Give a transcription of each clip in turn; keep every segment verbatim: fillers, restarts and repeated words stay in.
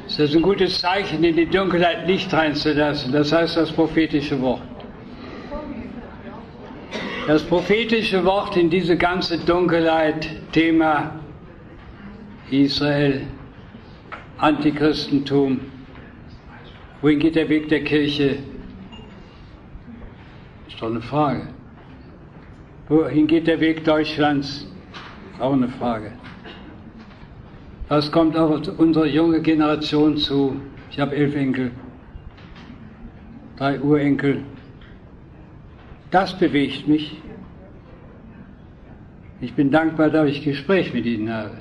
Es ist ein gutes Zeichen, in die Dunkelheit Licht reinzulassen. Das heißt das prophetische Wort. Das prophetische Wort in diese ganze Dunkelheit, Thema Israel, Antichristentum. Wohin geht der Weg der Kirche? Ist doch eine Frage. Wohin geht der Weg Deutschlands? Auch eine Frage. Was kommt auf unsere junge Generation zu? Ich habe elf Enkel, drei Urenkel. Das bewegt mich. Ich bin dankbar, dass ich Gespräch mit Ihnen habe.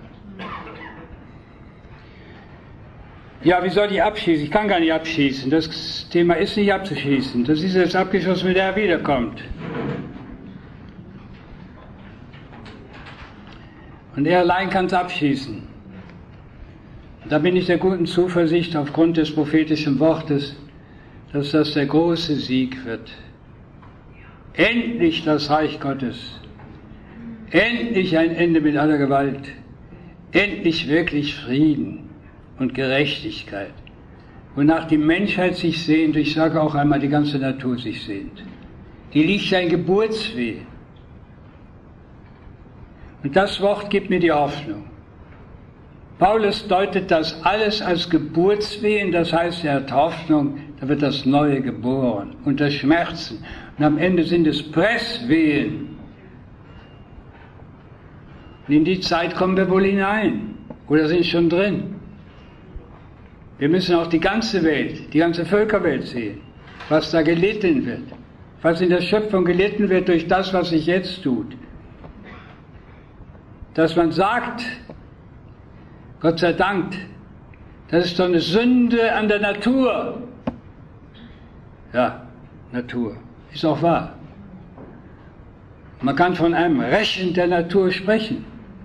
Ja, wie soll ich abschließen? Ich kann gar nicht abschließen. Das Thema ist nicht abzuschließen. Das ist jetzt abgeschlossen, wenn er wiederkommt. Und er allein kann es abschließen. Da bin ich der guten Zuversicht aufgrund des prophetischen Wortes, dass das der große Sieg wird. Endlich das Reich Gottes. Endlich ein Ende mit aller Gewalt. Endlich wirklich Frieden und Gerechtigkeit. Wonach die Menschheit sich sehnt, ich sage auch einmal, die ganze Natur sich sehnt. Die liegt ein Geburtsweh. Und das Wort gibt mir die Hoffnung. Paulus deutet das alles als Geburtswehen, das heißt, er hat Hoffnung, da wird das Neue geboren, unter Schmerzen. Und am Ende sind es Presswehen. Und in die Zeit kommen wir wohl hinein, oder sind schon drin. Wir müssen auch die ganze Welt, die ganze Völkerwelt sehen, was da gelitten wird, was in der Schöpfung gelitten wird durch das, was sich jetzt tut. Dass man sagt, Gott sei Dank, das ist doch eine Sünde an der Natur. Ja, Natur, ist auch wahr. Man kann von einem Rächen der Natur sprechen.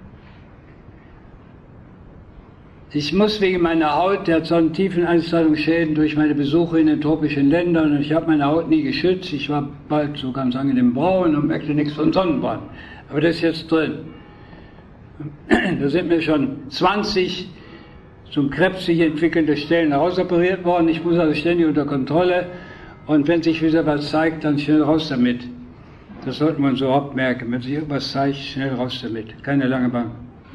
Ich muss wegen meiner Haut, der hat so einen tiefen Einstrahlungsschäden durch meine Besuche in den tropischen Ländern und ich habe meine Haut nie geschützt. Ich war bald so ganz angenehm braun und merkte nichts von Sonnenbrand. Aber das ist jetzt drin. Da sind mir schon zwanzig zum Krebs sich entwickelnde Stellen rausoperiert worden. Ich muss also ständig unter Kontrolle und wenn sich wieder was zeigt, dann schnell raus damit. Das sollte man so überhaupt merken. Wenn sich irgendwas zeigt, schnell raus damit. Keine lange Bank.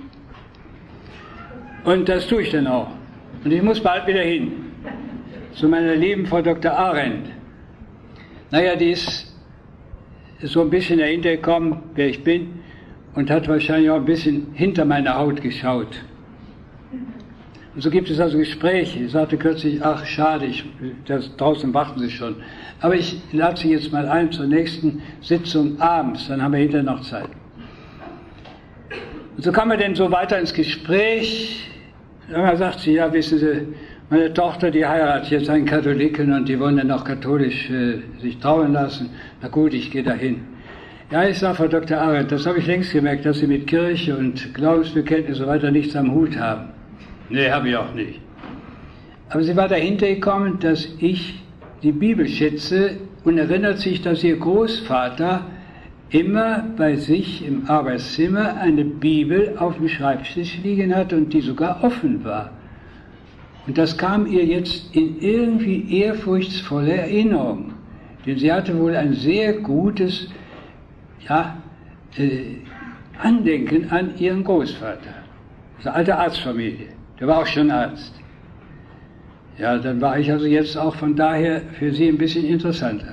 Und das tue ich dann auch. Und ich muss bald wieder hin. Zu meiner lieben Frau Doktor Arendt. Naja, die ist, ist so ein bisschen dahinter gekommen, wer ich bin, und hat wahrscheinlich auch ein bisschen hinter meine Haut geschaut. Und so gibt es also Gespräche. Ich sagte kürzlich, ach schade, ich, das, draußen warten Sie schon. Aber ich lade Sie jetzt mal ein zur nächsten Sitzung abends, dann haben wir hinterher noch Zeit. Und so kam er denn so weiter ins Gespräch. Und dann sagt sie, ja, wissen Sie, meine Tochter, die heiratet jetzt einen Katholiken und die wollen dann auch katholisch äh, sich trauen lassen. Na gut, ich gehe dahin. Ja, ich sage, Frau Doktor Arendt, das habe ich längst gemerkt, dass Sie mit Kirche und Glaubensbekenntnis und so weiter nichts am Hut haben. Nee, habe ich auch nicht. Aber sie war dahinter gekommen, dass ich die Bibel schätze und erinnert sich, dass ihr Großvater immer bei sich im Arbeitszimmer eine Bibel auf dem Schreibtisch liegen hat und die sogar offen war. Und das kam ihr jetzt in irgendwie ehrfurchtsvolle Erinnerung. Denn sie hatte wohl ein sehr gutes ja, äh, Andenken an ihren Großvater. Das ist eine alte Arztfamilie. Der war auch schon Arzt. Ja, dann war ich also jetzt auch von daher für sie ein bisschen interessanter.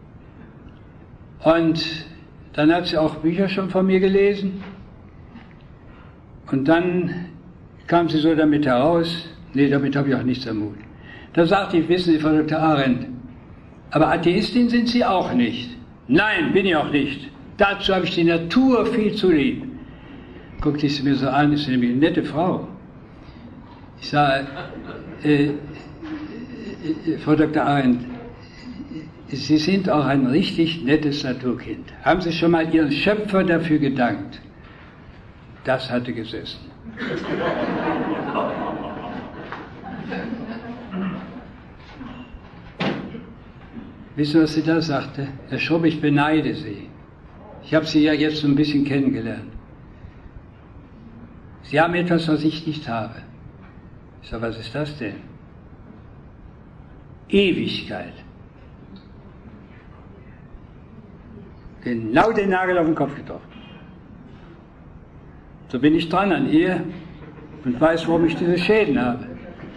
Und dann hat sie auch Bücher schon von mir gelesen. Und dann kam sie so damit heraus, nee, damit habe ich auch nichts am Hut. Da sagte ich, wissen Sie, Frau Doktor Arendt, aber Atheistin sind Sie auch nicht. Nein, bin ich auch nicht. Dazu habe ich die Natur viel zu lieb. Guckte ich sie mir so an, ist nämlich eine nette Frau. Ich sage, äh, äh, Frau Doktor Arendt, Sie sind auch ein richtig nettes Naturkind. Haben Sie schon mal Ihren Schöpfer dafür gedankt? Das hatte gesessen. Wissen Sie, was sie da sagte? Herr Schrumm, ich beneide Sie. Ich habe Sie ja jetzt so ein bisschen kennengelernt. Sie haben etwas, was ich nicht habe. Ich sage, was ist das denn? Ewigkeit. Genau den Nagel auf den Kopf getroffen. So bin ich dran an ihr und weiß, warum ich diese Schäden habe.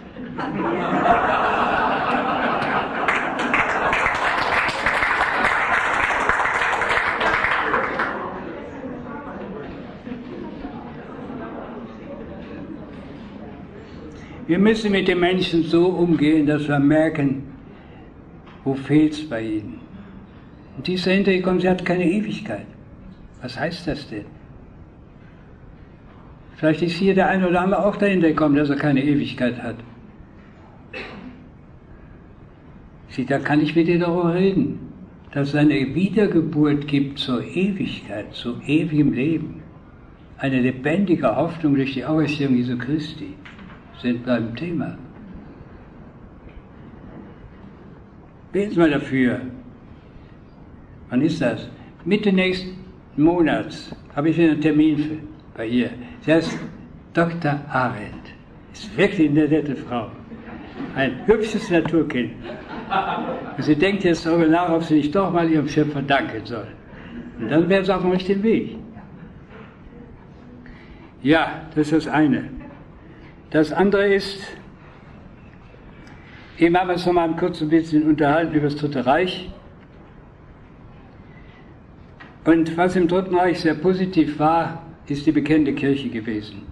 Wir müssen mit den Menschen so umgehen, dass wir merken, wo fehlt es bei ihnen. Und die ist dahinter gekommen, sie hat keine Ewigkeit. Was heißt das denn? Vielleicht ist hier der eine oder andere auch dahinter gekommen, dass er keine Ewigkeit hat. Sieh, da kann ich mit dir darüber reden, dass es eine Wiedergeburt gibt zur Ewigkeit, zu ewigem Leben. Eine lebendige Hoffnung durch die Auferstehung Jesu Christi. Sind beim Thema. Beten Sie mal dafür. Wann ist das? Mitte nächsten Monats habe ich wieder einen Termin für, bei ihr. Sie heißt Doktor Arendt. Ist wirklich eine nette Frau. Ein hübsches Naturkind. Und sie denkt jetzt darüber nach, ob sie nicht doch mal ihrem Schöpfer danken soll. Und dann wäre es auf dem richtigen Weg. Ja, das ist das eine. Das andere ist, eben haben wir uns noch mal kurz ein bisschen unterhalten über das Dritte Reich. Und was im Dritten Reich sehr positiv war, ist die bekennende Kirche gewesen.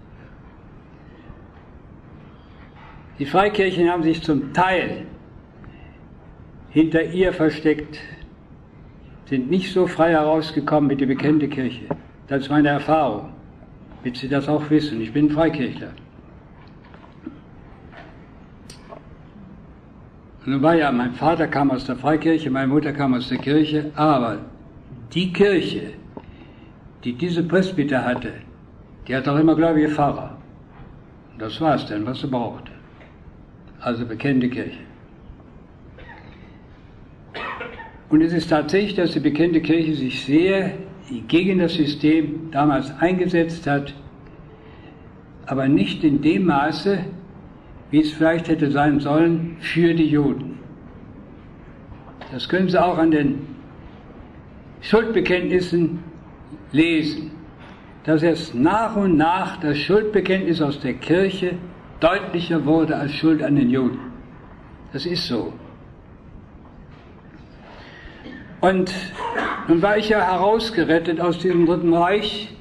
Die Freikirchen haben sich zum Teil hinter ihr versteckt, sind nicht so frei herausgekommen mit der bekennenden Kirche. Das ist meine Erfahrung, damit Sie das auch wissen. Ich bin Freikirchler. Nun war ja, mein Vater kam aus der Freikirche, meine Mutter kam aus der Kirche, aber die Kirche, die diese Presbyter hatte, die hat auch immer gläubige Pfarrer. Und das war es dann, was sie brauchte. Also bekennende Kirche. Und es ist tatsächlich, dass die bekennende Kirche sich sehr gegen das System damals eingesetzt hat, aber nicht in dem Maße, wie es vielleicht hätte sein sollen, für die Juden. Das können Sie auch an den Schuldbekenntnissen lesen, dass erst nach und nach das Schuldbekenntnis aus der Kirche deutlicher wurde als Schuld an den Juden. Das ist so. Und nun war ich ja herausgerettet aus diesem Dritten Reich,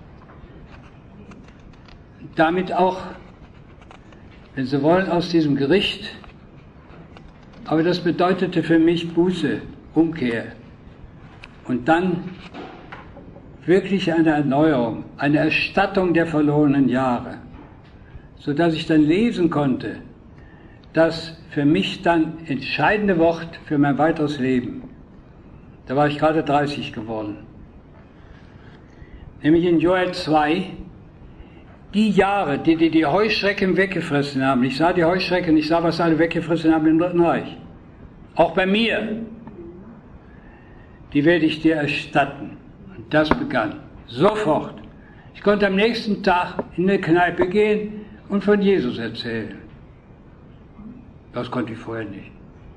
damit auch, wenn Sie wollen, aus diesem Gericht. Aber das bedeutete für mich Buße, Umkehr. Und dann wirklich eine Erneuerung, eine Erstattung der verlorenen Jahre. Sodass ich dann lesen konnte, das für mich dann entscheidende Wort für mein weiteres Leben. Da war ich gerade dreißig geworden. Nämlich in Joel zwei, die Jahre, die die, die Heuschrecken weggefressen haben. Ich sah die Heuschrecken, ich sah, was alle weggefressen haben im Dritten Reich. Auch bei mir. Die werde ich dir erstatten. Und das begann. Sofort. Ich konnte am nächsten Tag in eine Kneipe gehen und von Jesus erzählen. Das konnte ich vorher nicht.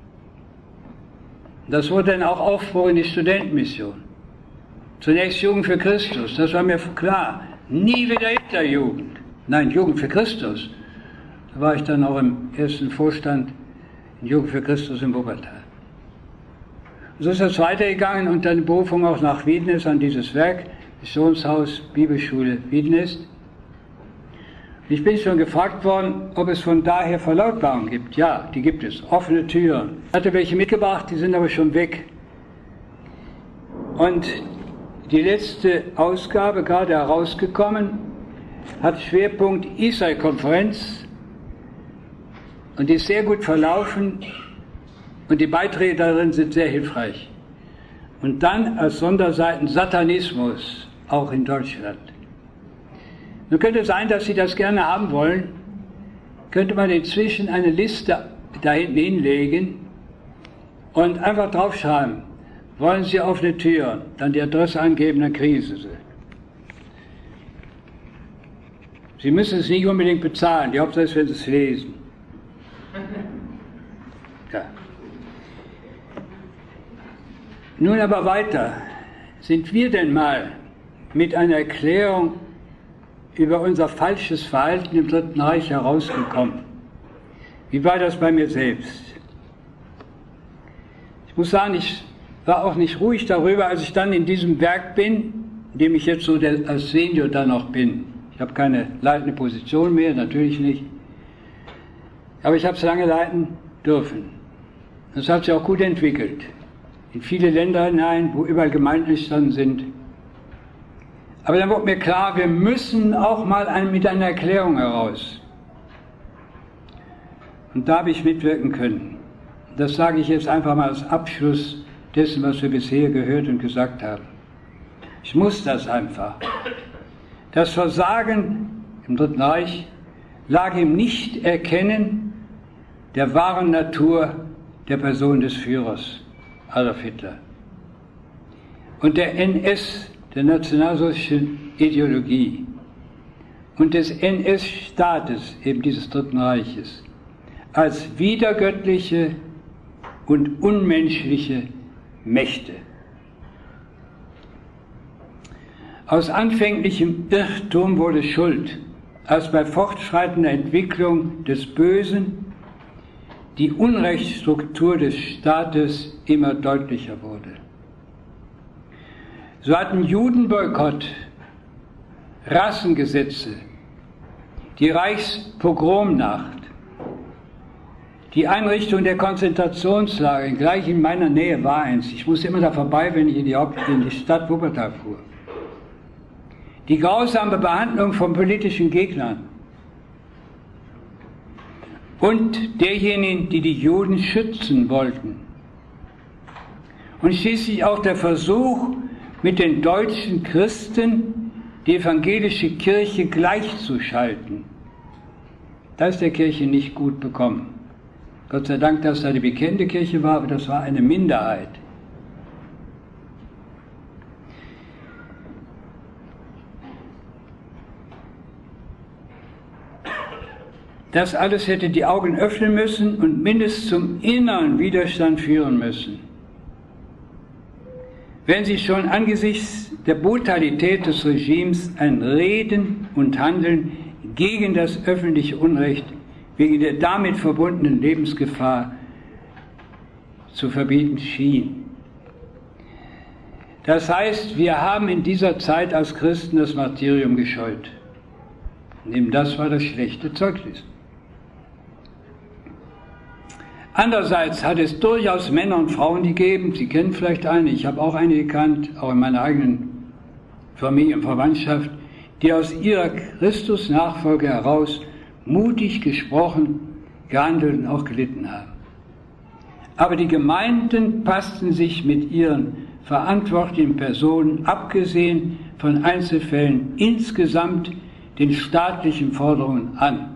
Das wurde dann auch Aufbruch in die Studentenmission. Zunächst Jugend für Christus, das war mir klar. Nie wieder Hitlerjugend. Nein, Jugend für Christus. Da war ich dann auch im ersten Vorstand in Jugend für Christus in Wuppertal. So ist das weitergegangen und dann Berufung auch nach Wiedenest an dieses Werk, Missionshaus, Bibelschule Wiedenest. Ich bin schon gefragt worden, ob es von daher Verlautbarungen gibt. Ja, die gibt es. Offene Türen. Ich hatte welche mitgebracht, die sind aber schon weg. Und die letzte Ausgabe, gerade herausgekommen, hat Schwerpunkt Israel-Konferenz und die ist sehr gut verlaufen und die Beiträge darin sind sehr hilfreich. Und dann als Sonderseiten Satanismus, auch in Deutschland. Nun könnte es sein, dass Sie das gerne haben wollen, könnte man inzwischen eine Liste da hinten hinlegen und einfach draufschreiben, wollen Sie offene Türen, dann die Adresse angeben, dann kriegen Sie sie. Sie müssen es nicht unbedingt bezahlen, die Hauptsache ist, wenn Sie es lesen. Ja. Nun aber weiter. Sind wir denn mal mit einer Erklärung über unser falsches Verhalten im Dritten Reich herausgekommen? Wie war das bei mir selbst? Ich muss sagen, ich war auch nicht ruhig darüber, als ich dann in diesem Werk bin, in dem ich jetzt so der, als Senior dann noch bin. Ich habe keine leitende Position mehr, natürlich nicht. Aber ich habe es lange leiten dürfen. Das hat sich auch gut entwickelt. In viele Länder hinein, wo überall Gemeinden entstanden sind. Aber dann wurde mir klar, wir müssen auch mal ein, mit einer Erklärung heraus. Und da habe ich mitwirken können. Das sage ich jetzt einfach mal als Abschluss dessen, was wir bisher gehört und gesagt haben. Ich muss das einfach. Das Versagen im Dritten Reich lag im Nichterkennen der wahren Natur der Person des Führers, Adolf Hitler. Und der N S, der nationalsozialistischen Ideologie und des N S-Staates, eben dieses Dritten Reiches, als widergöttliche und unmenschliche Mächte. Aus anfänglichem Irrtum wurde Schuld, als bei fortschreitender Entwicklung des Bösen die Unrechtsstruktur des Staates immer deutlicher wurde. So hatten Judenboykott, Rassengesetze, die Reichspogromnacht, die Einrichtung der Konzentrationslager, gleich in meiner Nähe war eins. Ich musste immer da vorbei, wenn ich in die, Haupt in die Stadt Wuppertal fuhr. Die grausame Behandlung von politischen Gegnern und derjenigen, die die Juden schützen wollten. Und schließlich auch der Versuch, mit den deutschen Christen die evangelische Kirche gleichzuschalten. Das ist der Kirche nicht gut bekommen. Gott sei Dank, dass da die bekannte Kirche war, aber das war eine Minderheit. Das alles hätte die Augen öffnen müssen und mindestens zum inneren Widerstand führen müssen. Wenn sie schon angesichts der Brutalität des Regimes ein Reden und Handeln gegen das öffentliche Unrecht wegen der damit verbundenen Lebensgefahr zu verbieten schien. Das heißt, wir haben in dieser Zeit als Christen das Martyrium gescheut. Und eben das war das schlechte Zeugnis. Andererseits hat es durchaus Männer und Frauen gegeben, Sie kennen vielleicht eine, ich habe auch eine gekannt, auch in meiner eigenen Familie und Verwandtschaft, die aus ihrer Christusnachfolge heraus mutig gesprochen, gehandelt und auch gelitten haben. Aber die Gemeinden passten sich mit ihren verantwortlichen Personen, abgesehen von Einzelfällen, insgesamt den staatlichen Forderungen an,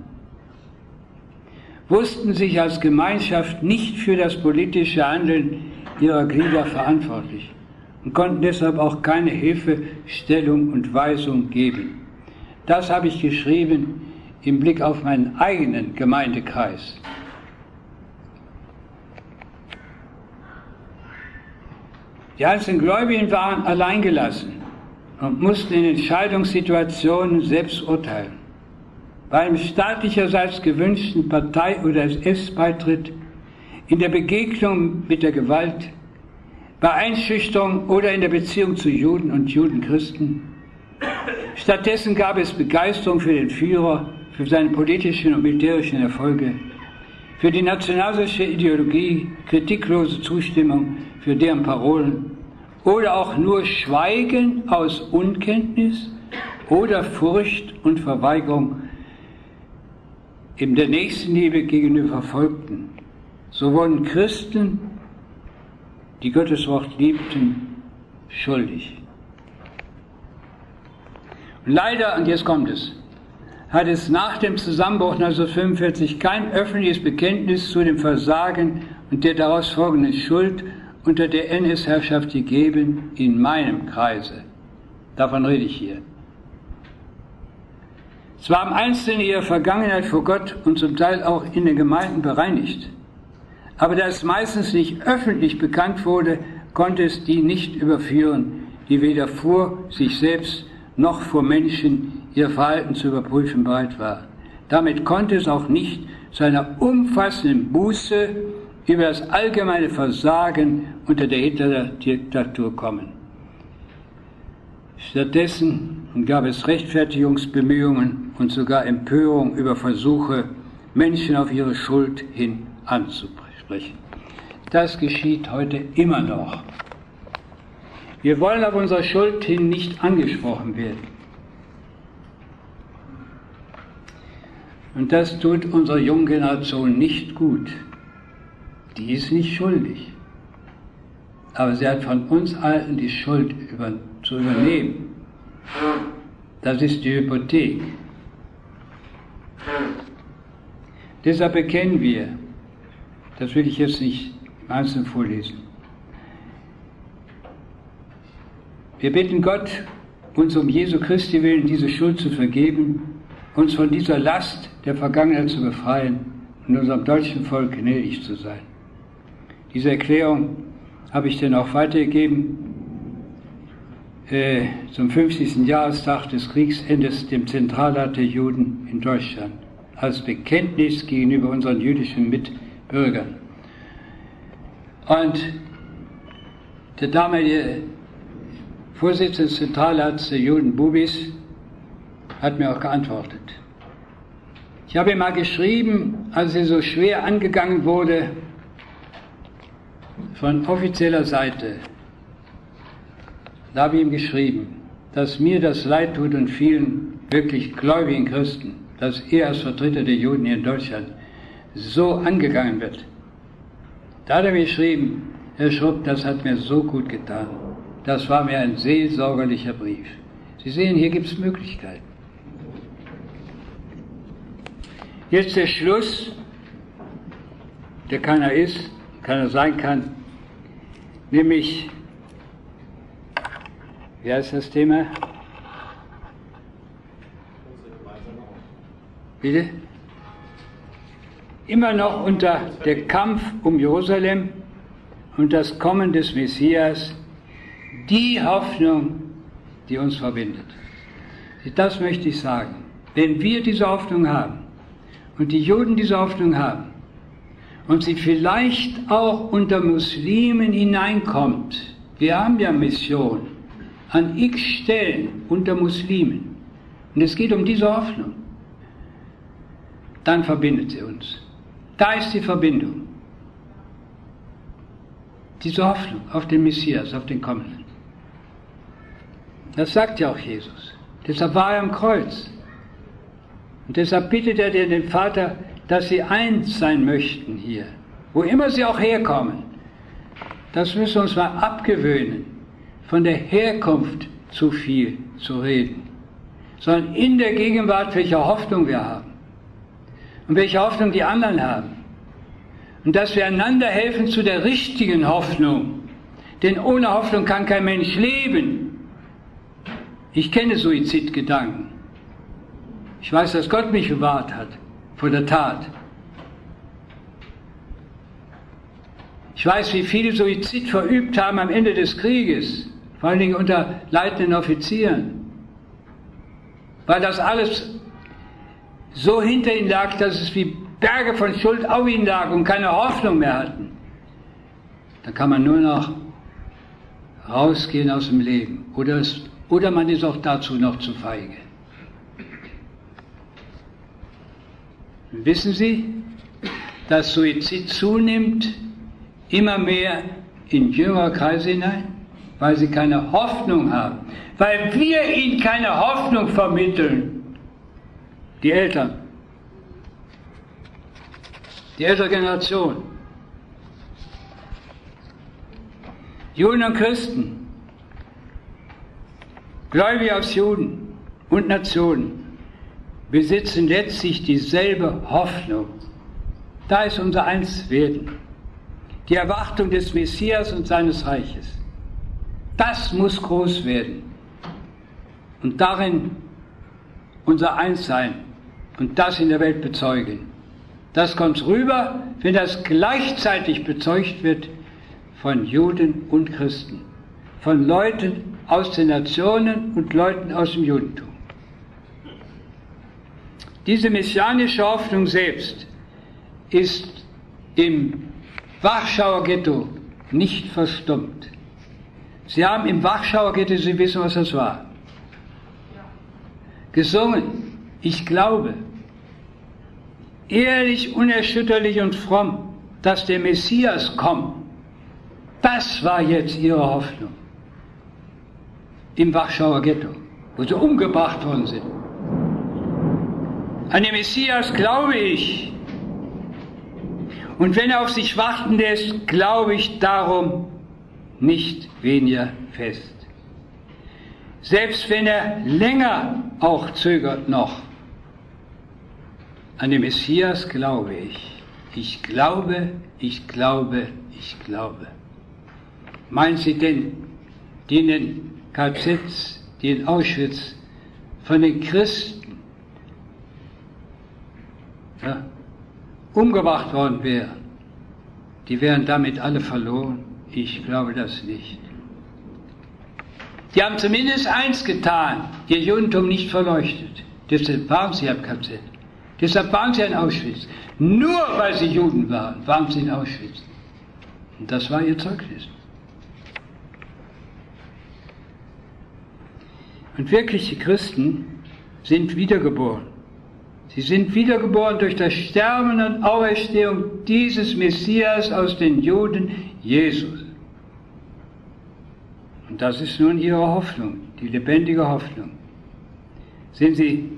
wussten sich als Gemeinschaft nicht für das politische Handeln ihrer Glieder verantwortlich und konnten deshalb auch keine Hilfestellung und Weisung geben. Das habe ich geschrieben im Blick auf meinen eigenen Gemeindekreis. Die einzelnen Gläubigen waren alleingelassen und mussten in Entscheidungssituationen selbst urteilen. Bei einem staatlicherseits gewünschten Partei- oder S S-Beitritt, in der Begegnung mit der Gewalt, bei Einschüchterung oder in der Beziehung zu Juden und Judenchristen. Stattdessen gab es Begeisterung für den Führer, für seine politischen und militärischen Erfolge, für die nationalsozialistische Ideologie, kritiklose Zustimmung für deren Parolen oder auch nur Schweigen aus Unkenntnis oder Furcht und Verweigerung in der Nächstenliebe gegenüber Verfolgten. So wurden Christen, die Gottes Wort liebten, schuldig. Und leider, und jetzt kommt es, hat es nach dem Zusammenbruch neunzehnhundertfünfundvierzig kein öffentliches Bekenntnis zu dem Versagen und der daraus folgenden Schuld unter der N S-Herrschaft gegeben in meinem Kreise. Davon rede ich hier. Zwar haben Einzelne ihre Vergangenheit vor Gott und zum Teil auch in den Gemeinden bereinigt, aber da es meistens nicht öffentlich bekannt wurde, konnte es die nicht überführen, die weder vor sich selbst noch vor Menschen ihr Verhalten zu überprüfen bereit war. Damit konnte es auch nicht zu einer umfassenden Buße über das allgemeine Versagen unter der Hitler-Diktatur kommen. Stattdessen gab es Rechtfertigungsbemühungen und sogar Empörung über Versuche, Menschen auf ihre Schuld hin anzusprechen. Das geschieht heute immer noch. Wir wollen auf unsere Schuld hin nicht angesprochen werden. Und das tut unserer jungen Generation nicht gut. Die ist nicht schuldig. Aber sie hat von uns Alten die Schuld über, zu übernehmen. Das ist die Hypothek. Deshalb bekennen wir, das will ich jetzt nicht im Einzelnen vorlesen. Wir bitten Gott, uns um Jesu Christi willen diese Schuld zu vergeben, uns von dieser Last der Vergangenheit zu befreien und unserem deutschen Volk gnädig zu sein. Diese Erklärung habe ich dann auch weitergegeben äh, zum fünfzigsten Jahrestag des Kriegsendes, dem Zentralrat der Juden in Deutschland, als Bekenntnis gegenüber unseren jüdischen Mitbürgern. Und der damalige Vorsitzende des Zentralrats der Juden, Bubis, hat mir auch geantwortet. Ich habe ihm mal geschrieben, als er so schwer angegangen wurde von offizieller Seite, da habe ich ihm geschrieben, dass mir das leid tut und vielen wirklich gläubigen Christen, dass er als Vertreter der Juden hier in Deutschland so angegangen wird. Da hat er mir geschrieben, Herr Schrupp, das hat mir so gut getan. Das war mir ein seelsorgerlicher Brief. Sie sehen, hier gibt es Möglichkeiten. Jetzt der Schluss, der keiner ist, keiner sein kann, nämlich, wie heißt das Thema? Bitte? Immer noch unter der Kampf um Jerusalem und das Kommen des Messias, die Hoffnung, die uns verbindet. Das möchte ich sagen. Wenn wir diese Hoffnung haben und die Juden diese Hoffnung haben und sie vielleicht auch unter Muslimen hineinkommt, wir haben ja Mission an x Stellen unter Muslimen und es geht um diese Hoffnung, dann verbindet sie uns. Da ist die Verbindung. Diese Hoffnung auf den Messias, auf den Kommenden. Das sagt ja auch Jesus. Deshalb war er am Kreuz. Und deshalb bittet er den Vater, dass sie eins sein möchten hier, wo immer sie auch herkommen. Das müssen wir uns mal abgewöhnen, von der Herkunft zu viel zu reden, sondern in der Gegenwart, welche Hoffnung wir haben und welche Hoffnung die anderen haben. Und dass wir einander helfen zu der richtigen Hoffnung, denn ohne Hoffnung kann kein Mensch leben. Ich kenne Suizidgedanken. Ich weiß, dass Gott mich bewahrt hat vor der Tat. Ich weiß, wie viele Suizid verübt haben am Ende des Krieges, vor allen Dingen unter leitenden Offizieren, weil das alles so hinter ihnen lag, dass es wie Berge von Schuld auf ihnen lag und keine Hoffnung mehr hatten. Dann kann man nur noch rausgehen aus dem Leben. Oder, es, oder man ist auch dazu noch zu feige. Wissen Sie, dass Suizid zunimmt, immer mehr in jüngere Kreise hinein, weil sie keine Hoffnung haben, weil wir ihnen keine Hoffnung vermitteln, die Eltern, die ältere Generation, Juden und Christen, Gläubige aus Juden und Nationen, besitzen letztlich dieselbe Hoffnung. Da ist unser Einswerden. Die Erwartung des Messias und seines Reiches. Das muss groß werden. Und darin unser Einssein und das in der Welt bezeugen. Das kommt rüber, wenn das gleichzeitig bezeugt wird von Juden und Christen, von Leuten aus den Nationen und Leuten aus dem Judentum. Diese messianische Hoffnung selbst ist im Warschauer Ghetto nicht verstummt. Sie haben im Warschauer Ghetto, Sie wissen, was das war, gesungen, ich glaube, ehrlich, unerschütterlich und fromm, dass der Messias kommt. Das war jetzt ihre Hoffnung. Im Warschauer Ghetto, wo sie umgebracht worden sind. An den Messias glaube ich. Und wenn er auf sich warten lässt, glaube ich darum nicht weniger fest. Selbst wenn er länger auch zögert noch, an den Messias glaube ich. Ich glaube, ich glaube, ich glaube. Meinen Sie denn, die in den K Zs, die in Auschwitz von den Christen ja, umgebracht worden wären, die wären damit alle verloren? Ich glaube das nicht. Die haben zumindest eins getan, ihr Judentum nicht verleuchtet. Deshalb waren sie am K Z. Deshalb waren sie in Auschwitz. Nur weil sie Juden waren, waren sie in Auschwitz. Und das war ihr Zeugnis. Und wirkliche Christen sind wiedergeboren. Sie sind wiedergeboren durch das Sterben und Auferstehung dieses Messias aus den Juden, Jesus. Und das ist nun ihre Hoffnung, die lebendige Hoffnung. Sehen Sie,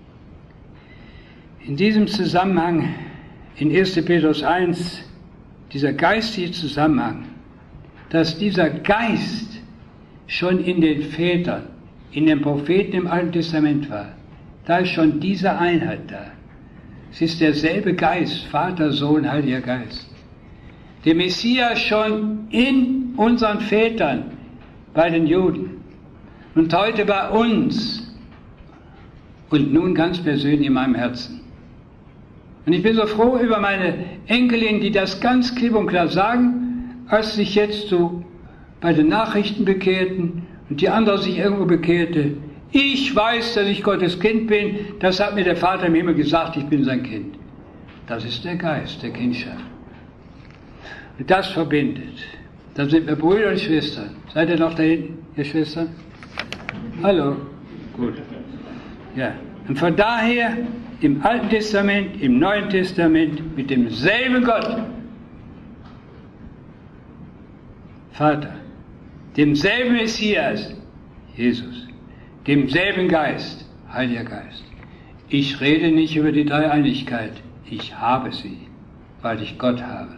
in diesem Zusammenhang, in erster Petrus eins, dieser geistige Zusammenhang, dass dieser Geist schon in den Vätern, in den Propheten im Alten Testament war, da ist schon diese Einheit da. Es ist derselbe Geist, Vater, Sohn, Heiliger Geist. Der Messias schon in unseren Vätern, bei den Juden und heute bei uns und nun ganz persönlich in meinem Herzen. Und ich bin so froh über meine Enkelin, die das ganz klipp und klar sagen, als sich jetzt so bei den Nachrichten bekehrten und die andere sich irgendwo bekehrte. Ich weiß, dass ich Gottes Kind bin, das hat mir der Vater im Himmel gesagt, ich bin sein Kind. Das ist der Geist der Kindschaft. Und das verbindet. Dann sind wir Brüder und Schwestern. Seid ihr noch da hinten, ihr Schwestern? Hallo? Gut. Ja. Und von daher im Alten Testament, im Neuen Testament mit demselben Gott, Vater, demselben Messias, Jesus, demselben Geist, Heiliger Geist. Ich rede nicht über die Dreieinigkeit, ich habe sie, weil ich Gott habe.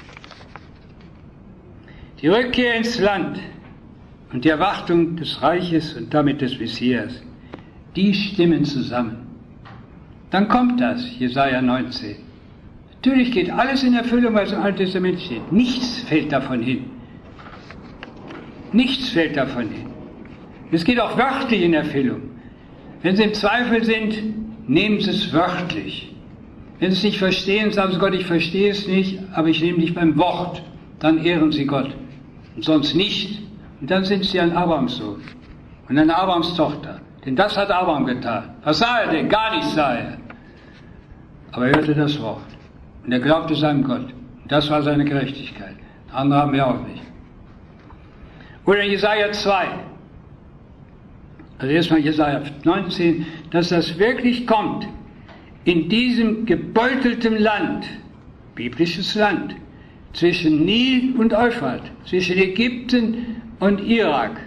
Die Rückkehr ins Land und die Erwartung des Reiches und damit des Messias, die stimmen zusammen. Dann kommt das, Jesaja neunzehn. Natürlich geht alles in Erfüllung, was im Alten Testament steht. Nichts fällt davon hin. Nichts fällt davon hin. Es geht auch wörtlich in Erfüllung. Wenn Sie im Zweifel sind, nehmen Sie es wörtlich. Wenn Sie es nicht verstehen, sagen Sie Gott, ich verstehe es nicht, aber ich nehme dich beim Wort. Dann ehren Sie Gott. Und sonst nicht. Und dann sind Sie ein Abrahams Sohn und eine Abrahams Tochter. Denn das hat Abraham getan. Was sah er denn? Gar nichts sah er. Aber er hörte das Wort. Und er glaubte seinem Gott. Und das war seine Gerechtigkeit. Andere haben wir auch nicht. Oder in Jesaja zwei. Also erstmal Jesaja neunzehn, dass das wirklich kommt. In diesem gebeutelten Land, biblisches Land, zwischen Nil und Euphrat, zwischen Ägypten und Irak,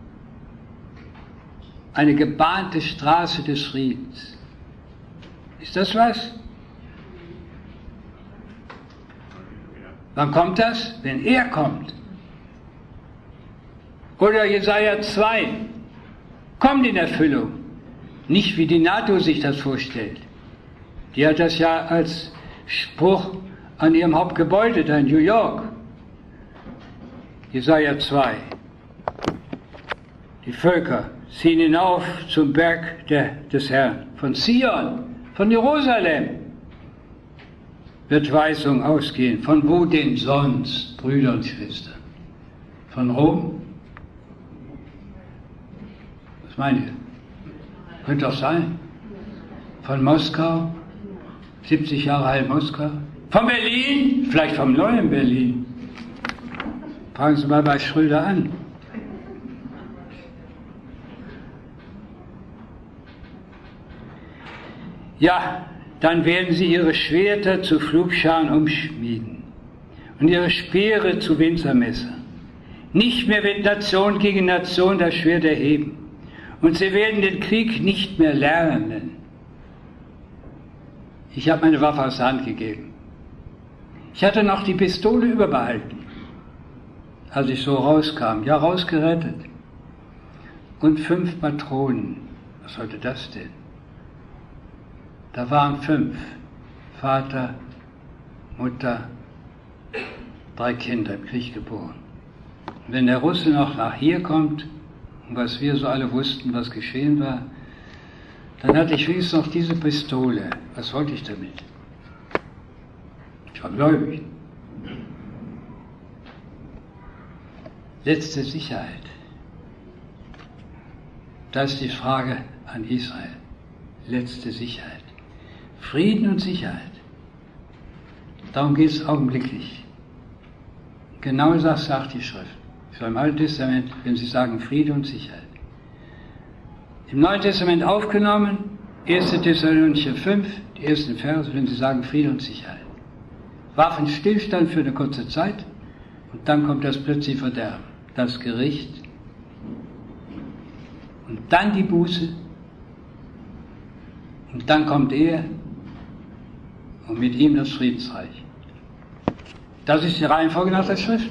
eine gebahnte Straße des Friedens. Ist das was? Wann kommt das? Wenn er kommt. Oder Jesaja zwei, kommt in Erfüllung. Nicht wie die NATO sich das vorstellt. Die hat das ja als Spruch an ihrem Hauptgebäude da in New York. Jesaja zwei. Die Völker ziehen hinauf zum Berg der, des Herrn. Von Zion, von Jerusalem wird Weisung ausgehen. Von wo denn sonst, Brüder und Schwestern? Von Rom? Was meint ihr? Könnte doch sein. Von Moskau? siebzig Jahre alt Moskau? Von Berlin? Vielleicht vom neuen Berlin. Fragen Sie mal bei Schröder an. Ja, dann werden sie ihre Schwerter zu Pflugscharen umschmieden und ihre Speere zu Winzermessern. Nicht mehr wird Nation gegen Nation das Schwert erheben und sie werden den Krieg nicht mehr lernen. Ich habe meine Waffe aus der Hand gegeben. Ich hatte noch die Pistole überbehalten, als ich so rauskam. Ja, rausgerettet. Und fünf Patronen. Was sollte das denn? Da waren fünf. Vater, Mutter, drei Kinder im Krieg geboren. Und wenn der Russe noch nach hier kommt, und was wir so alle wussten, was geschehen war, dann hatte ich wenigstens noch diese Pistole. Was wollte ich damit? Ich war gläubig. Letzte Sicherheit. Das ist die Frage an Israel. Letzte Sicherheit. Frieden und Sicherheit. Darum geht es augenblicklich. Genau das sagt die Schrift. So im Alten Testament, wenn sie sagen Friede und Sicherheit. Im Neuen Testament aufgenommen, erster Thessalonicher fünf, die ersten Verse, wenn sie sagen Friede und Sicherheit. Waffenstillstand für eine kurze Zeit und dann kommt das plötzliche Verderben, das Gericht und dann die Buße und dann kommt er und mit ihm das Friedensreich. Das ist die Reihenfolge nach der Schrift.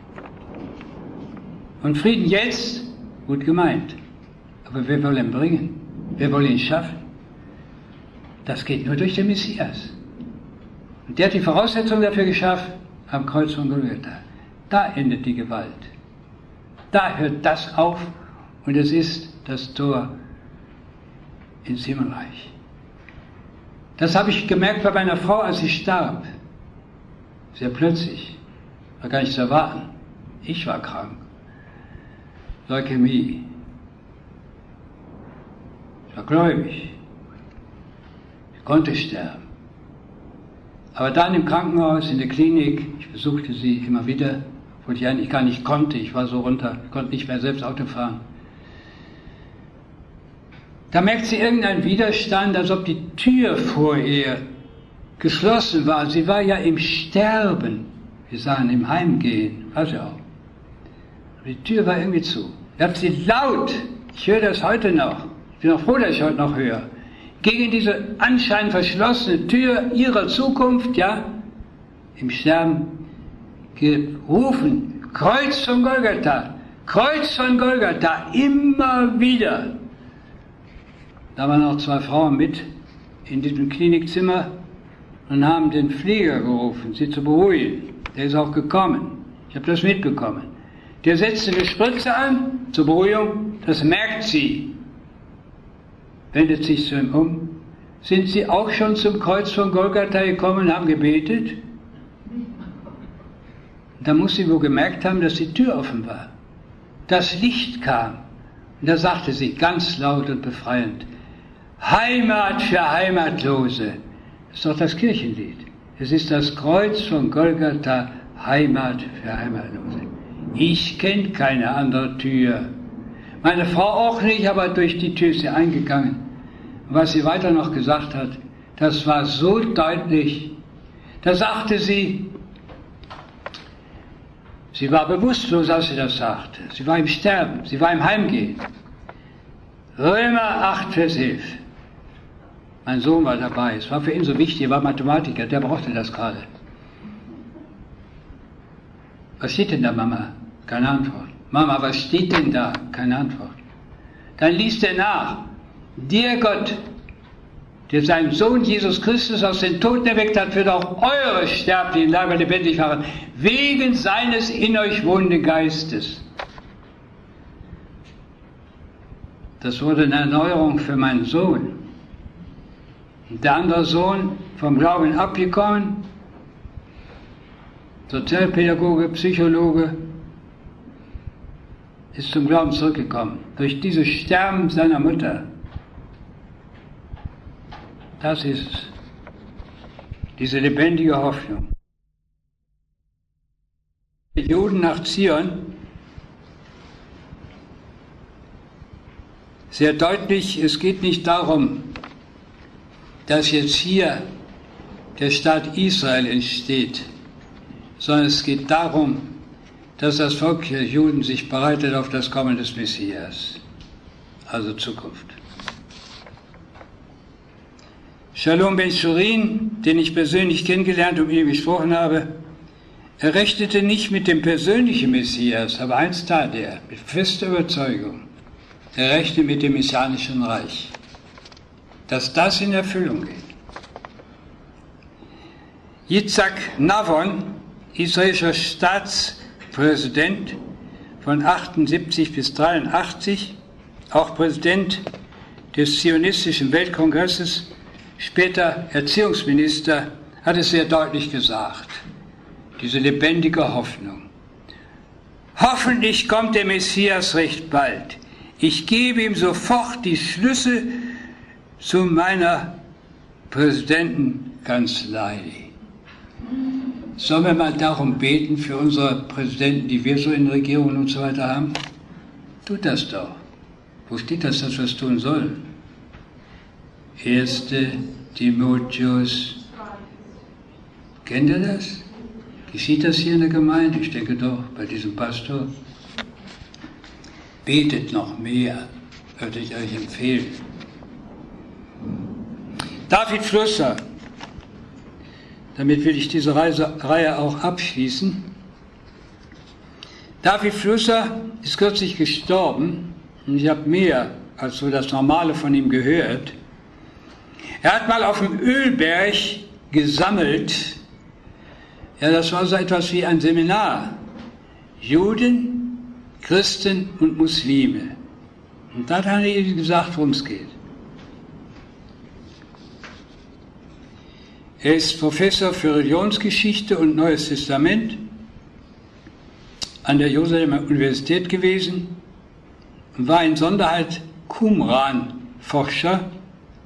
Und Frieden jetzt, gut gemeint, aber wer will ihn bringen? Wer will ihn schaffen? Das geht nur durch den Messias. Und der hat die Voraussetzungen dafür geschaffen, am Kreuz von Golgatha. Da endet die Gewalt. Da hört das auf und es ist das Tor ins Himmelreich. Das habe ich gemerkt bei meiner Frau, als sie starb. Sehr plötzlich. War gar nicht zu erwarten. Ich war krank. Leukämie. Ich war gläubig. Ich konnte sterben. Aber dann im Krankenhaus, in der Klinik, ich besuchte sie immer wieder, obwohl ich eigentlich gar nicht konnte, ich war so runter, ich konnte nicht mehr selbst Auto fahren. Da merkt sie irgendeinen Widerstand, als ob die Tür vor ihr geschlossen war. Sie war ja im Sterben. Wir sahen im Heimgehen, war sie auch. Aber die Tür war irgendwie zu. Da hat sie laut, ich höre das heute noch, ich bin auch froh, dass ich heute noch höre, gegen diese anscheinend verschlossene Tür ihrer Zukunft, ja, im Sterben gerufen, Kreuz von Golgatha, Kreuz von Golgatha, immer wieder. Da waren noch zwei Frauen mit in diesem Klinikzimmer und haben den Pfleger gerufen, sie zu beruhigen. Der ist auch gekommen, ich habe das mitbekommen. Der setzte eine Spritze an, zur Beruhigung, das merkt sie. Wendet sich zu ihm um. Sind Sie auch schon zum Kreuz von Golgatha gekommen und haben gebetet? Da muss sie wohl gemerkt haben, dass die Tür offen war. Das Licht kam. Und da sagte sie ganz laut und befreiend, Heimat für Heimatlose. Das ist doch das Kirchenlied. Es ist das Kreuz von Golgatha, Heimat für Heimatlose. Ich kenne keine andere Tür. Meine Frau auch nicht, aber durch die Tür ist sie eingegangen. Und was sie weiter noch gesagt hat, das war so deutlich. Da sagte sie, sie war bewusstlos, als sie das sagte. Sie war im Sterben, sie war im Heimgehen. Römer acht, Vers elf. Mein Sohn war dabei. Es war für ihn so wichtig, er war Mathematiker, der brauchte das gerade. Was steht denn da, Mama? Keine Antwort. Mama, was steht denn da? Keine Antwort. Dann liest er nach. Der Gott, der seinen Sohn Jesus Christus aus den Toten erweckt hat, wird auch eure sterblichen Leiber lebendig machen, wegen seines in euch wohnenden Geistes. Das wurde eine Erneuerung für meinen Sohn. Und der andere Sohn, vom Glauben abgekommen, Sozialpädagoge, Psychologe, ist zum Glauben zurückgekommen. Durch dieses Sterben seiner Mutter. Das ist es. Diese lebendige Hoffnung. Die Juden nach Zion, sehr deutlich, es geht nicht darum, dass jetzt hier der Staat Israel entsteht, sondern es geht darum, dass das Volk der Juden sich bereitet auf das Kommen des Messias, also Zukunft. Shalom Ben-Churin, den ich persönlich kennengelernt und mit ihm gesprochen habe, er rechnete nicht mit dem persönlichen Messias, aber eins tat er, mit fester Überzeugung. Er rechnete mit dem Messianischen Reich, dass das in Erfüllung geht. Yitzhak Navon, israelischer Staatspräsident von achtundsiebzig bis dreiundachtzig, auch Präsident des Zionistischen Weltkongresses, später Erziehungsminister, hat es sehr deutlich gesagt. Diese lebendige Hoffnung. Hoffentlich kommt der Messias recht bald. Ich gebe ihm sofort die Schlüssel zu meiner Präsidentenkanzlei. Sollen wir mal darum beten für unsere Präsidenten, die wir so in Regierungen und so weiter haben? Tut das doch. Wo steht das, dass wir es tun sollen? Erste Timotheus. Kennt ihr das? Geschieht das hier in der Gemeinde? Ich denke doch, bei diesem Pastor. Betet noch mehr, würde ich euch empfehlen. David Flusser, damit will ich diese Reise, Reihe auch abschließen. David Flusser ist kürzlich gestorben und ich habe mehr als so das Normale von ihm gehört. Er hat mal auf dem Ölberg gesammelt. Ja, das war so etwas wie ein Seminar. Juden, Christen und Muslime. Und dann hat er ihnen gesagt, worum es geht. Er ist Professor für Religionsgeschichte und Neues Testament an der Jerusalemer Universität gewesen und war in Sonderheit Qumran-Forscher,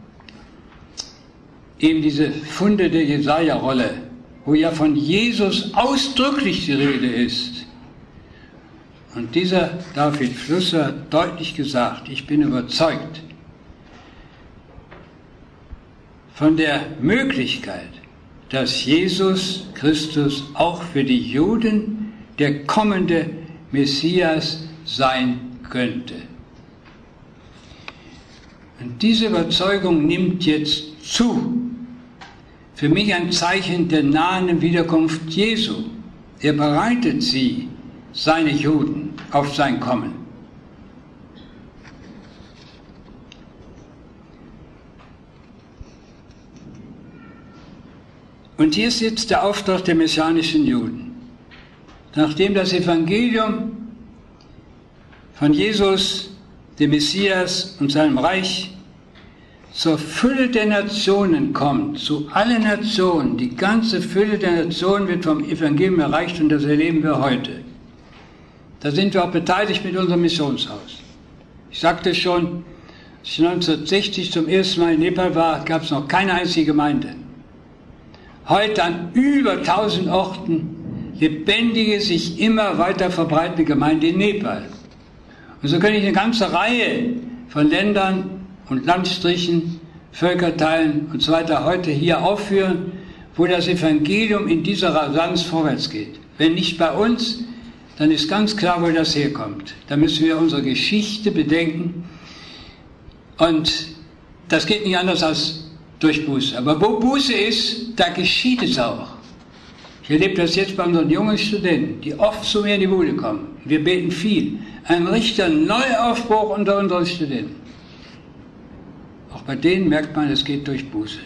eben diese Funde der Jesaja-Rolle, wo ja von Jesus ausdrücklich die Rede ist. Und dieser David Flusser hat deutlich gesagt, ich bin überzeugt von der Möglichkeit, dass Jesus Christus auch für die Juden der kommende Messias sein könnte. Und diese Überzeugung nimmt jetzt zu. Für mich ein Zeichen der nahen Wiederkunft Jesu. Er bereitet sie, seine Juden, auf sein Kommen. Und hier ist jetzt der Auftrag der messianischen Juden. Nachdem das Evangelium von Jesus, dem Messias und seinem Reich zur Fülle der Nationen kommt, zu allen Nationen, die ganze Fülle der Nationen wird vom Evangelium erreicht und das erleben wir heute. Da sind wir auch beteiligt mit unserem Missionshaus. Ich sagte schon, als ich neunzehnhundertsechzig zum ersten Mal in Nepal war, gab es noch keine einzige Gemeinde. Heute an über tausend Orten lebendige, sich immer weiter verbreitende Gemeinde in Nepal. Und so kann ich eine ganze Reihe von Ländern und Landstrichen, Völkerteilen und so weiter heute hier aufführen, wo das Evangelium in dieser Rasanz vorwärts geht. Wenn nicht bei uns, dann ist ganz klar, wo das herkommt. Da müssen wir unsere Geschichte bedenken. Und das geht nicht anders als durch Buße. Aber wo Buße ist, da geschieht es auch. Ich erlebe das jetzt bei unseren jungen Studenten, die oft zu mir in die Bude kommen. Wir beten viel. Ein richtiger Neuaufbruch unter unseren Studenten. Auch bei denen merkt man, es geht durch Buße.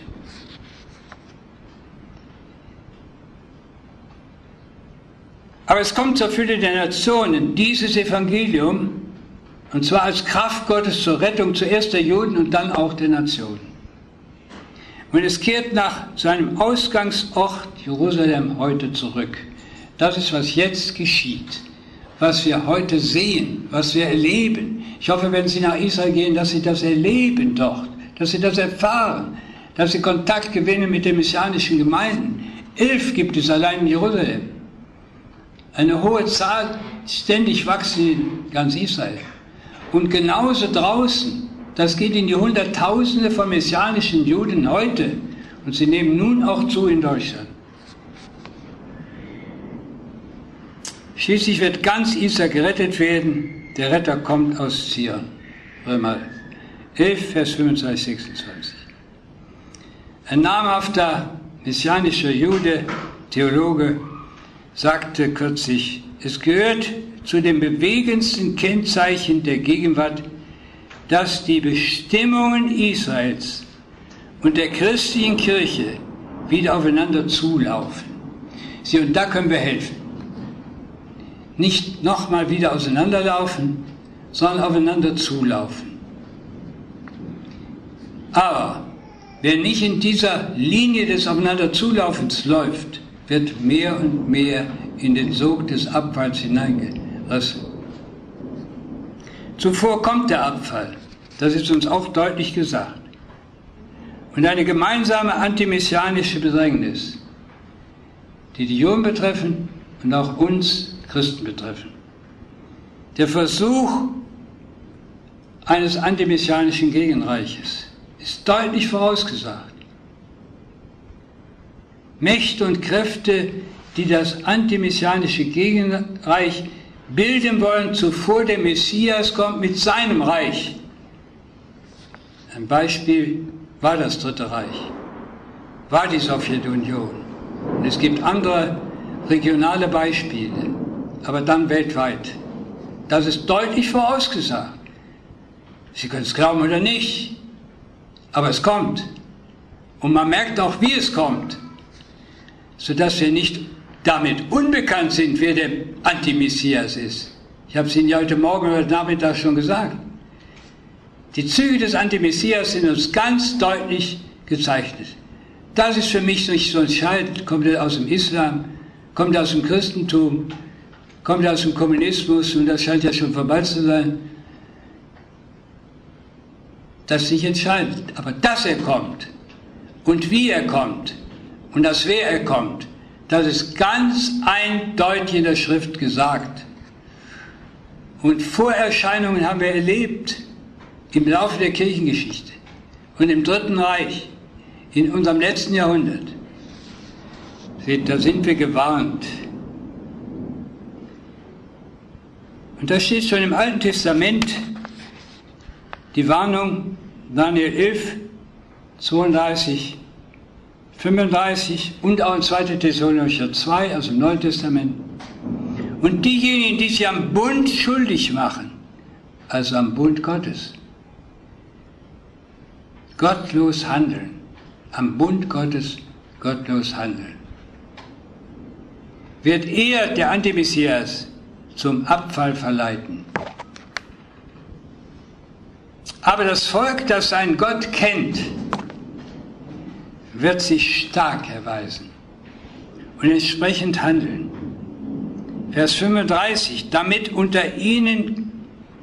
Aber es kommt zur Fülle der Nationen, dieses Evangelium, und zwar als Kraft Gottes zur Rettung zuerst der Juden und dann auch der Nationen. Und es kehrt nach seinem Ausgangsort Jerusalem heute zurück. Das ist, was jetzt geschieht. was wir heute sehen, was wir erleben. Ich hoffe, wenn Sie nach Israel gehen, dass Sie das erleben dort, dass Sie das erfahren, dass Sie Kontakt gewinnen mit den messianischen Gemeinden. Elf gibt es allein in Jerusalem. Eine hohe Zahl, ständig wachsen in ganz Israel. Und genauso draußen, das geht in die Hunderttausende von messianischen Juden heute. Und sie nehmen nun auch zu in Deutschland. Schließlich wird ganz Israel gerettet werden. Der Retter kommt aus Zion. Römer elf, Vers fünfundzwanzig, sechsundzwanzig. Ein namhafter messianischer Jude, Theologe, sagte kürzlich, es gehört zu den bewegendsten Kennzeichen der Gegenwart, dass die Bestimmungen Israels und der christlichen Kirche wieder aufeinander zulaufen. Sie, und da können wir helfen. Nicht nochmal wieder auseinanderlaufen, sondern aufeinander zulaufen. Aber wer nicht in dieser Linie des Aufeinanderzulaufens läuft, wird mehr und mehr in den Sog des Abfalls hineingerissen. Zuvor kommt der Abfall, das ist uns auch deutlich gesagt. Und eine gemeinsame antimessianische Bedrängnis, die die Juden betreffen und auch uns Christen betreffen. Der Versuch eines antimessianischen Gegenreiches ist deutlich vorausgesagt. Mächte und Kräfte, die das antimessianische Gegenreich bilden wollen, zuvor der Messias kommt mit seinem Reich. Ein Beispiel war das Dritte Reich, war die Sowjetunion. Und es gibt andere regionale Beispiele, aber dann weltweit. Das ist deutlich vorausgesagt. Sie können es glauben oder nicht, aber es kommt. Und man merkt auch, wie es kommt, sodass wir nicht damit unbekannt sind, wer der Antimessias ist. Ich habe es Ihnen ja heute Morgen oder heute Nachmittag schon gesagt. Die Züge des Antimessias sind uns ganz deutlich gezeichnet. Das ist für mich nicht so entscheidend. Kommt er aus dem Islam, kommt er aus dem Christentum, kommt er aus dem Kommunismus, und das scheint ja schon vorbei zu sein. Das ist nicht entscheidend. Aber dass er kommt und wie er kommt und aus wer er kommt, das ist ganz eindeutig in der Schrift gesagt. Und Vorerscheinungen haben wir erlebt im Laufe der Kirchengeschichte und im Dritten Reich, in unserem letzten Jahrhundert. Da sind wir gewarnt. Und da steht schon im Alten Testament die Warnung, Daniel elf, zweiunddreißig, fünfunddreißig und auch in zweiter Thessalonicher zwei, also im Neuen Testament. Und diejenigen, die sich am Bund schuldig machen, also am Bund Gottes, gottlos handeln, am Bund Gottes gottlos handeln, wird eher der Antimessias zum Abfall verleiten. Aber das Volk, das seinen Gott kennt, wird sich stark erweisen und entsprechend handeln. Vers fünfunddreißig, damit unter ihnen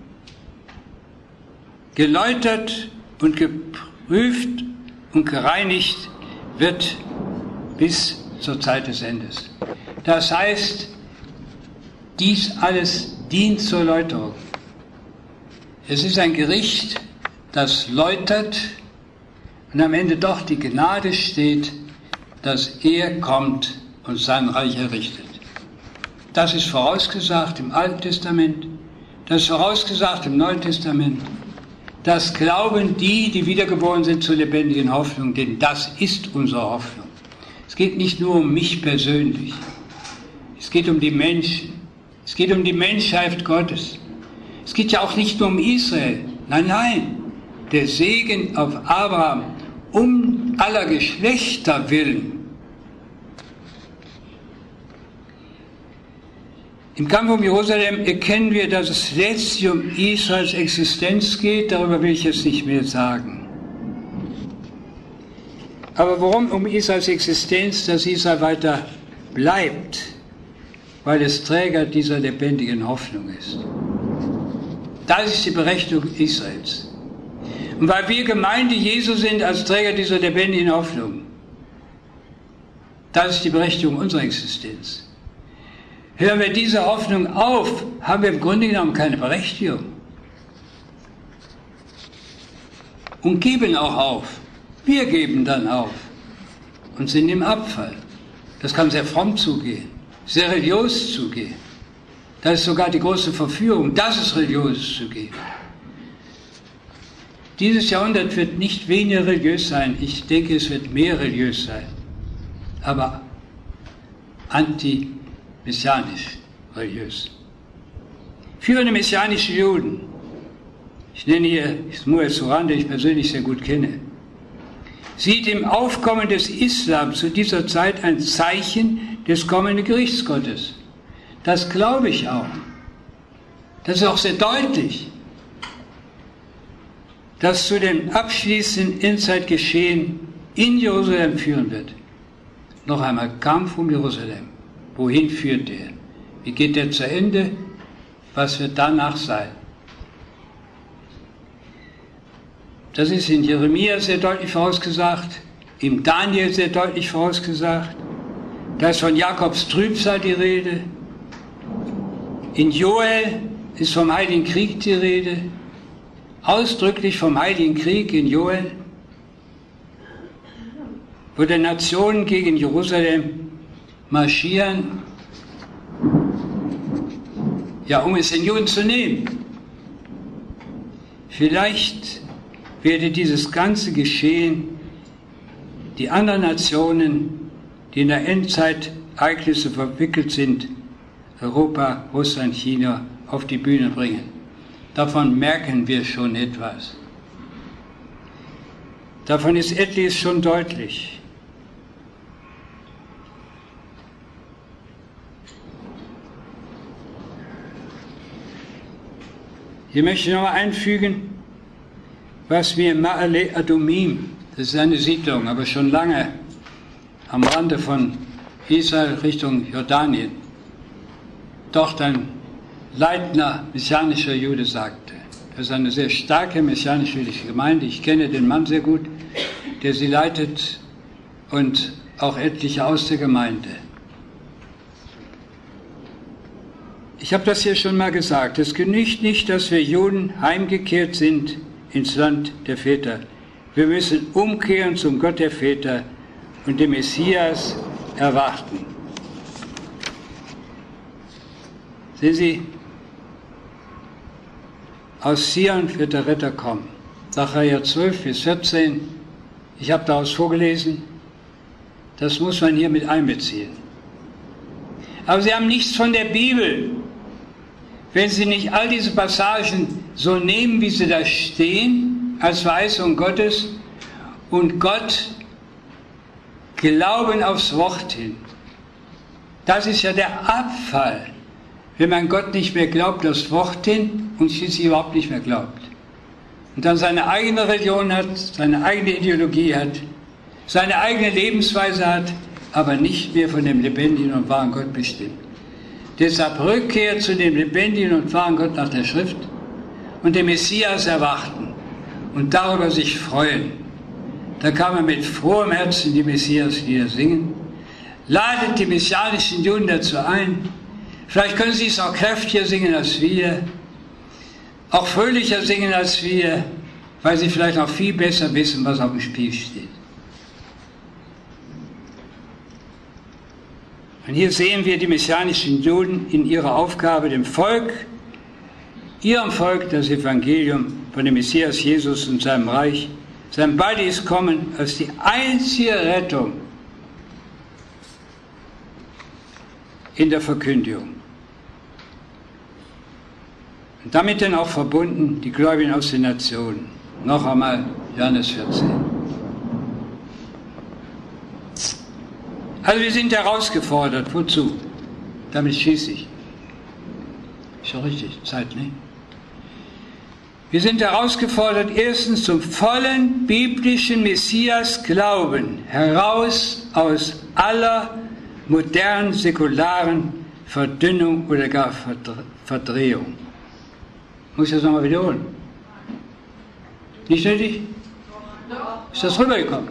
geläutert und geprüft und gereinigt wird bis zur Zeit des Endes. Das heißt, dies alles dient zur Läuterung. Es ist ein Gericht, das läutert und am Ende doch die Gnade steht, dass er kommt und sein Reich errichtet. Das ist vorausgesagt im Alten Testament, das ist vorausgesagt im Neuen Testament. Das glauben die, die wiedergeboren sind zur lebendigen Hoffnung, denn das ist unsere Hoffnung. Es geht nicht nur um mich persönlich, es geht um die Menschen, es geht um die Menschheit Gottes. Es geht ja auch nicht nur um Israel, nein, nein, der Segen auf Abraham um aller Geschlechter willen. Im Kampf um Jerusalem erkennen wir, dass es letztlich um Israels Existenz geht, darüber will ich jetzt nicht mehr sagen. Aber warum um Israels Existenz, dass Israel weiter bleibt? weil es Träger dieser lebendigen Hoffnung ist. Das ist die Berechtigung Israels. Und weil wir Gemeinde Jesu sind als Träger dieser lebendigen Hoffnung, das ist die Berechtigung unserer Existenz. Hören wir diese Hoffnung auf, haben wir im Grunde genommen keine Berechtigung. Und geben auch auf. Wir geben dann auf und sind im Abfall. Das kann sehr fromm zugehen, sehr religiös zugehen. Das ist sogar die große Verführung, dass es religiös zugeht. Dieses Jahrhundert wird nicht weniger religiös sein, ich denke, es wird mehr religiös sein, aber anti-messianisch religiös. Führende messianische Juden, ich nenne hier Ismail Zoran, den ich persönlich sehr gut kenne, sieht im Aufkommen des Islam zu dieser Zeit ein Zeichen des kommenden Gerichtsgottes. Das glaube ich auch. Das ist auch sehr deutlich, dass zu dem abschließenden Endzeitgeschehen in Jerusalem führen wird. Noch einmal Kampf um Jerusalem. Wohin führt der? Wie geht der zu Ende? Was wird danach sein? Das ist in Jeremia sehr deutlich vorausgesagt, im Daniel sehr deutlich vorausgesagt. Da ist von Jakobs Trübsal die Rede. In Joel ist vom Heiligen Krieg die Rede. Ausdrücklich vom Heiligen Krieg in Joel, wo die Nationen gegen Jerusalem marschieren, ja, um es den Juden zu nehmen. Vielleicht werde dieses ganze Geschehen die anderen Nationen, die in der Endzeit Ereignisse verwickelt sind, Europa, Russland, China, auf die Bühne bringen. Davon merken wir schon etwas. Davon ist etliches schon deutlich. Hier möchte ich noch mal einfügen, was mir Ma'ale Adumim, das ist eine Siedlung, aber schon lange am Rande von Israel Richtung Jordanien, dort ein leitender messianischer Jude sagte. Das ist eine sehr starke messianisch-jüdische Gemeinde. Ich kenne den Mann sehr gut, der sie leitet und auch etliche aus der Gemeinde. Ich habe das hier schon mal gesagt. Es genügt nicht, dass wir Juden heimgekehrt sind ins Land der Väter. Wir müssen umkehren zum Gott der Väter und den Messias erwarten. Sehen Sie, aus Zion wird der Retter kommen. Sacharja zwölf bis vierzehn, ich habe daraus vorgelesen, das muss man hier mit einbeziehen. Aber Sie haben nichts von der Bibel, wenn Sie nicht all diese Passagen so nehmen, wie sie da stehen, als Verheißung Gottes und Gott glauben aufs Wort hin. Das ist ja der Abfall, wenn man Gott nicht mehr glaubt, das Wort hin und schließlich überhaupt nicht mehr glaubt. Und dann seine eigene Religion hat, seine eigene Ideologie hat, seine eigene Lebensweise hat, aber nicht mehr von dem lebendigen und wahren Gott bestimmt. Deshalb Rückkehr zu dem lebendigen und wahren Gott nach der Schrift und den Messias erwarten und darüber sich freuen. Da kann man mit frohem Herzen die Messias-Lieder singen. Ladet die messianischen Juden dazu ein. Vielleicht können sie es auch kräftiger singen als wir, auch fröhlicher singen als wir, weil sie vielleicht auch viel besser wissen, was auf dem Spiel steht. Und hier sehen wir die messianischen Juden in ihrer Aufgabe, dem Volk, ihrem Volk das Evangelium von dem Messias Jesus und seinem Reich, sein baldiges Kommen als die einzige Rettung in der Verkündigung. Und damit dann auch verbunden die Gläubigen aus den Nationen. Noch einmal Johannes vierzehn. Also wir sind herausgefordert. Wozu? Damit schließe ich. Ist ja richtig, Zeit, ne? Wir sind herausgefordert, erstens zum vollen biblischen Messias-Glauben, heraus aus aller modernen, säkularen Verdünnung oder gar Verdrehung. Muss ich das nochmal wiederholen? Nicht nötig? Ist das rübergekommen?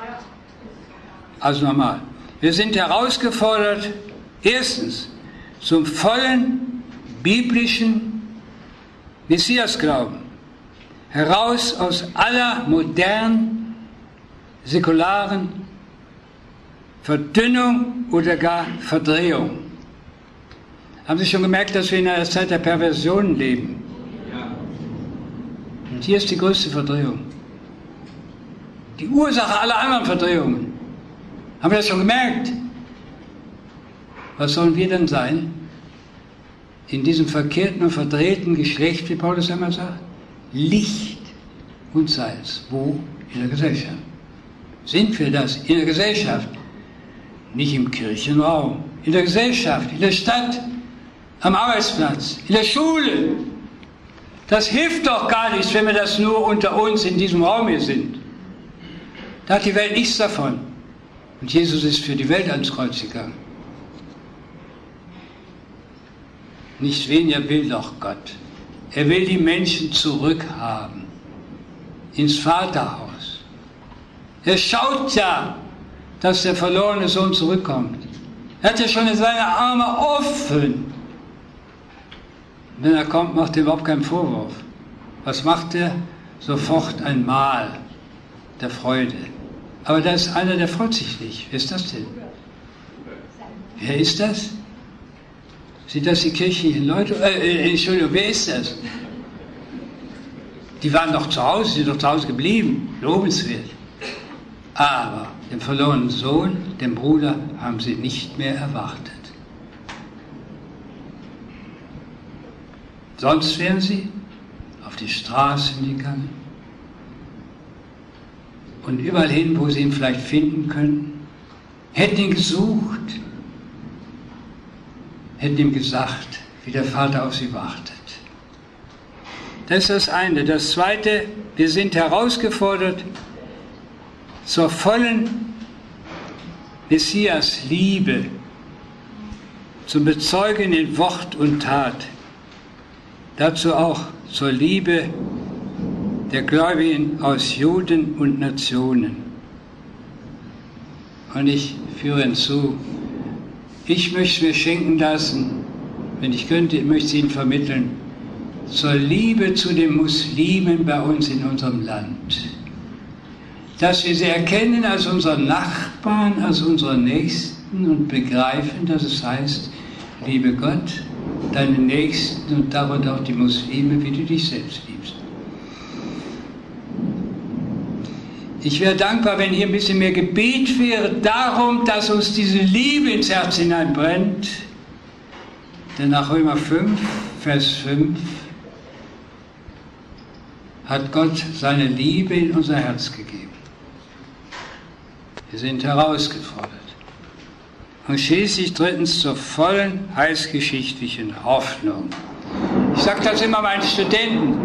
Also nochmal. Wir sind herausgefordert, erstens, zum vollen biblischen Messiasglauben. Heraus aus aller modernen, säkularen Verdünnung oder gar Verdrehung. Haben Sie schon gemerkt, dass wir in einer Zeit der Perversion leben? Und hier ist die größte Verdrehung. Die Ursache aller anderen Verdrehungen. Haben wir das schon gemerkt? Was sollen wir denn sein? In diesem verkehrten und verdrehten Geschlecht, wie Paulus einmal sagt? Licht und Salz. Wo? In der Gesellschaft. Sind wir das? In der Gesellschaft. Nicht im Kirchenraum. In der Gesellschaft, in der Stadt, am Arbeitsplatz, in der Schule. Das hilft doch gar nichts, wenn wir das nur unter uns in diesem Raum hier sind. Da hat die Welt nichts davon. Und Jesus ist für die Welt ans Kreuz gegangen. Nicht weniger will doch Gott. Er will die Menschen zurückhaben. Ins Vaterhaus. Er schaut ja, dass der verlorene Sohn zurückkommt. Er hat ja schon seine Arme offen. Wenn er kommt, macht er überhaupt keinen Vorwurf. Was macht er? Sofort ein Mahl der Freude. Aber da ist einer, der freut sich nicht. Wer ist das denn? Wer ist das? Sind das die kirchlichen Leute? Äh, Entschuldigung, wer ist das? Die waren doch zu Hause, sind doch zu Hause geblieben. Lobenswert. Aber den verlorenen Sohn, den Bruder, haben sie nicht mehr erwartet. Sonst wären sie auf die Straßen gegangen und überall hin, wo sie ihn vielleicht finden können, hätten ihn gesucht, hätten ihm gesagt, wie der Vater auf sie wartet. Das ist das eine. Das zweite, wir sind herausgefordert zur vollen Messias-Liebe, zum Bezeugen in Wort und Tat. Dazu auch zur Liebe der Gläubigen aus Juden und Nationen. Und ich führe hinzu, ich möchte mir schenken lassen, wenn ich könnte, ich möchte es Ihnen vermitteln, zur Liebe zu den Muslimen bei uns in unserem Land. Dass wir sie erkennen als unsere Nachbarn, als unsere Nächsten und begreifen, dass es heißt, liebe Gott, deine Nächsten und darunter auch die Muslime, wie du dich selbst liebst. Ich wäre dankbar, wenn hier ein bisschen mehr Gebet wäre darum, dass uns diese Liebe ins Herz hineinbrennt. Denn nach Römer fünf, Vers fünf, hat Gott seine Liebe in unser Herz gegeben. Wir sind herausgefordert. Und schließlich drittens zur vollen heilsgeschichtlichen Hoffnung. Ich sage das immer meinen Studenten.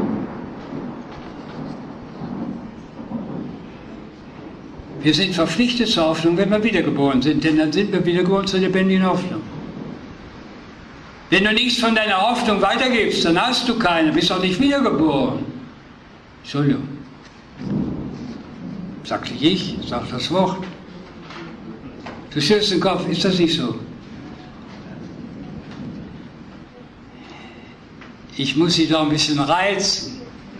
Wir sind verpflichtet zur Hoffnung, wenn wir wiedergeboren sind, denn dann sind wir wiedergeboren zur lebendigen Hoffnung. Wenn du nichts von deiner Hoffnung weitergibst, dann hast du keine, bist auch nicht wiedergeboren. Entschuldigung. Sag nicht ich, sag das Wort. Du schüttelst den Kopf, ist das nicht so? Ich muss sie doch ein bisschen reizen.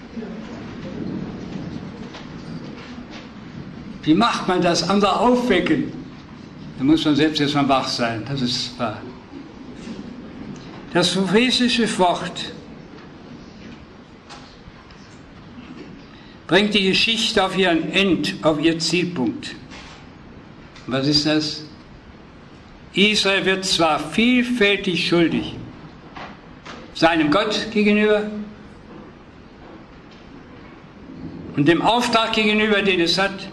Wie macht man das? Andere aufwecken. Da muss man selbst erstmal wach sein, das ist wahr. Das prophetische Wort bringt die Geschichte auf ihren End, auf ihren Zielpunkt. Was ist das? Israel wird zwar vielfältig schuldig, seinem Gott gegenüber und dem Auftrag gegenüber, den es hat,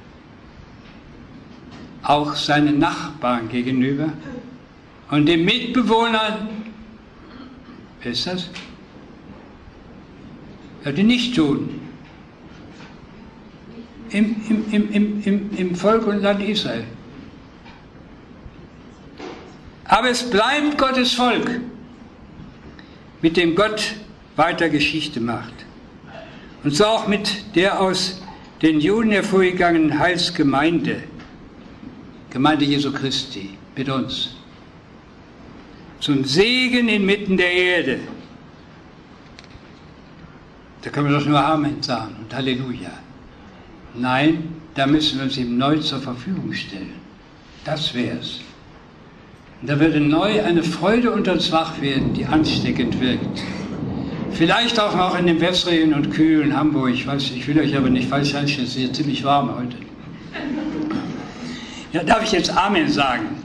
auch seinen Nachbarn gegenüber und den Mitbewohnern. Wer ist das? Ja, die nicht tun. Im, im, im, im, im Volk und Land Israel. Aber es bleibt Gottes Volk, mit dem Gott weiter Geschichte macht. Und so auch mit der aus den Juden hervorgegangenen Heilsgemeinde, Gemeinde Jesu Christi, mit uns. Zum Segen inmitten der Erde. Da können wir doch nur Amen sagen und Halleluja. Nein, da müssen wir uns ihm neu zur Verfügung stellen. Das wäre es. Und da würde neu eine Freude unter uns wach werden, die ansteckend wirkt. Vielleicht auch noch in dem wässrigen und kühlen Hamburg. Ich weiß, ich will euch aber nicht falsch einschätzen, es ist hier ziemlich warm heute. Ja, darf ich jetzt Amen sagen?